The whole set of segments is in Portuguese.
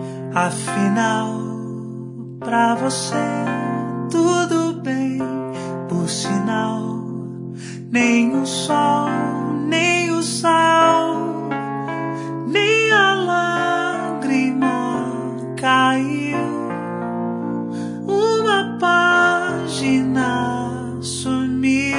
Afinal, pra você tudo bem, por sinal, nem o sol, nem o sal, nem a lágrima caiu. Uma página sumiu.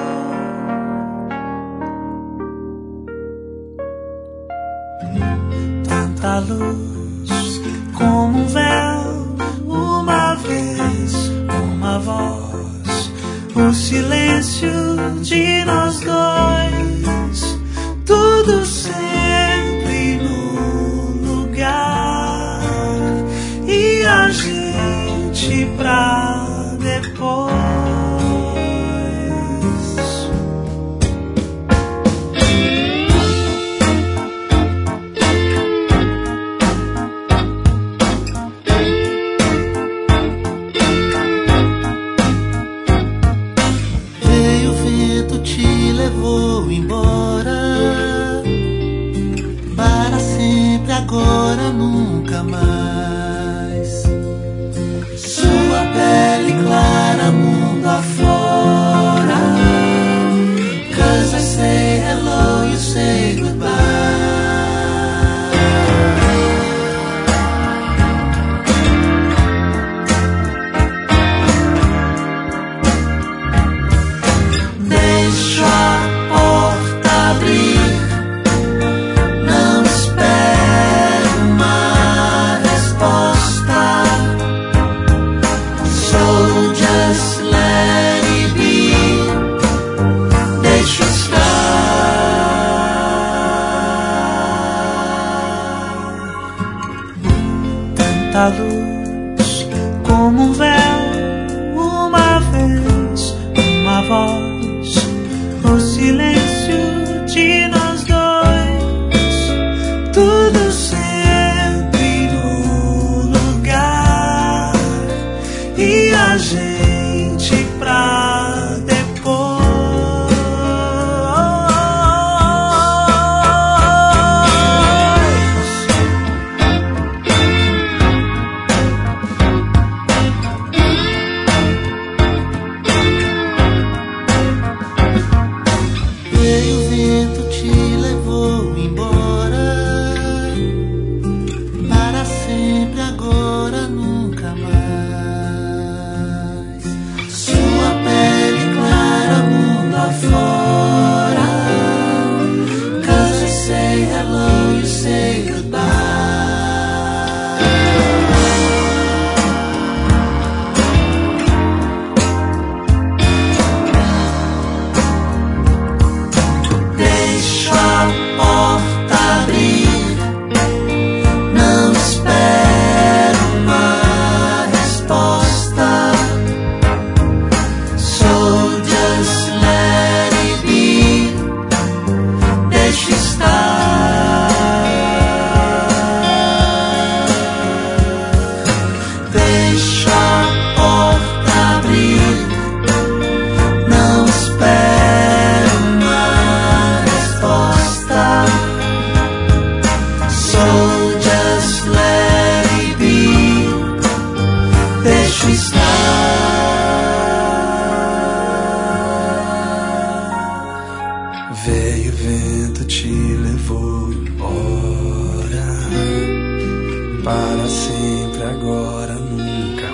Tanta luz como um véu, uma vez, uma voz, o silêncio de nós dois, tudo sempre no lugar, e a gente pra depois. Levou embora para sempre, agora nunca mais. Sua pele clara, mundo afora. 'Cause I say hello, you say goodbye. A luz como um véu, uma vez, uma voz, o silêncio de nós dois, tudo sempre no lugar, e a gente pra depois. Veio o vento, te levou embora, para sempre, agora, nunca